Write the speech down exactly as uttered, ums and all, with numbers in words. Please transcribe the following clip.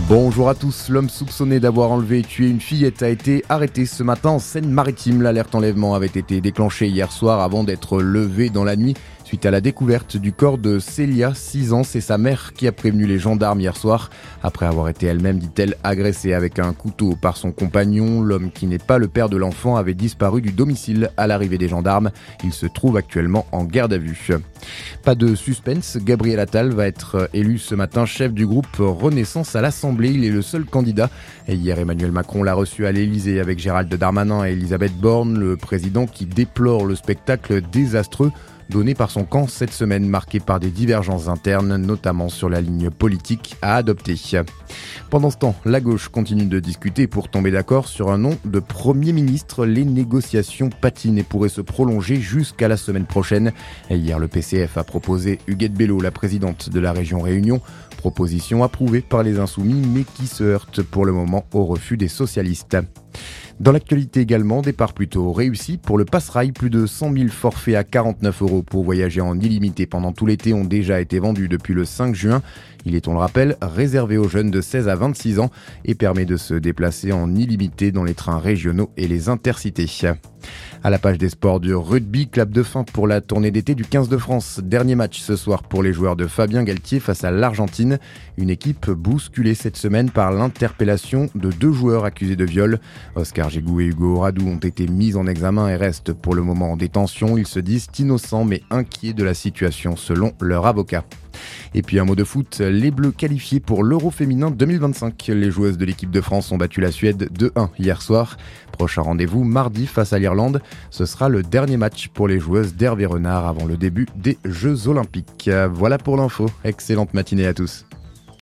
Bonjour à tous, l'homme soupçonné d'avoir enlevé et tué une fillette a été arrêté ce matin en Seine-Maritime. L'alerte enlèvement avait été déclenchée hier soir avant d'être levée dans la nuit suite à la découverte du corps de Célia, six ans. C'est sa mère qui a prévenu les gendarmes hier soir après avoir été elle-même, dit-elle, agressée avec un couteau par son compagnon. L'homme qui n'est pas le père de l'enfant avait disparu du domicile à l'arrivée des gendarmes. Il se trouve actuellement en garde à vue. Pas de suspense, Gabriel Attal va être élu ce matin chef du groupe Renaissance à l'Assemblée. Il est le seul candidat. Et hier, Emmanuel Macron l'a reçu à l'Elysée avec Gérald Darmanin et Elisabeth Borne, le président qui déplore le spectacle désastreux donné par son camp cette semaine, marqué par des divergences internes, notamment sur la ligne politique à adopter. Pendant ce temps, la gauche continue de discuter pour tomber d'accord sur un nom de Premier ministre. Les négociations patinent et pourraient se prolonger jusqu'à la semaine prochaine. Et hier, le P C F a proposé Huguette Bello, la présidente de la région Réunion. Proposition approuvée par les Insoumis, mais qui se heurte pour le moment au refus des socialistes. Dans l'actualité également, départ plutôt réussi pour le Passerail. Plus de cent mille forfaits à quarante-neuf euros pour voyager en illimité pendant tout l'été ont déjà été vendus depuis le cinq juin. Il est, on le rappelle, réservé aux jeunes de seize à vingt-six ans et permet de se déplacer en illimité dans les trains régionaux et les intercités. À la page des sports du rugby, clap de fin pour la tournée d'été du quinze de France. Dernier match ce soir pour les joueurs de Fabien Galtier face à l'Argentine. Une équipe bousculée cette semaine par l'interpellation de deux joueurs accusés de viol. Oscar Gégou et Hugo Radou ont été mis en examen et restent pour le moment en détention. Ils se disent innocents mais inquiets de la situation selon leur avocat. Et puis un mot de foot, les Bleus qualifiés pour l'Euro féminin deux mille vingt-cinq. Les joueuses de l'équipe de France ont battu la Suède deux un hier soir. Prochain rendez-vous mardi face à l'Irlande. Ce sera le dernier match pour les joueuses d'Hervé Renard avant le début des Jeux Olympiques. Voilà pour l'info. Excellente matinée à tous.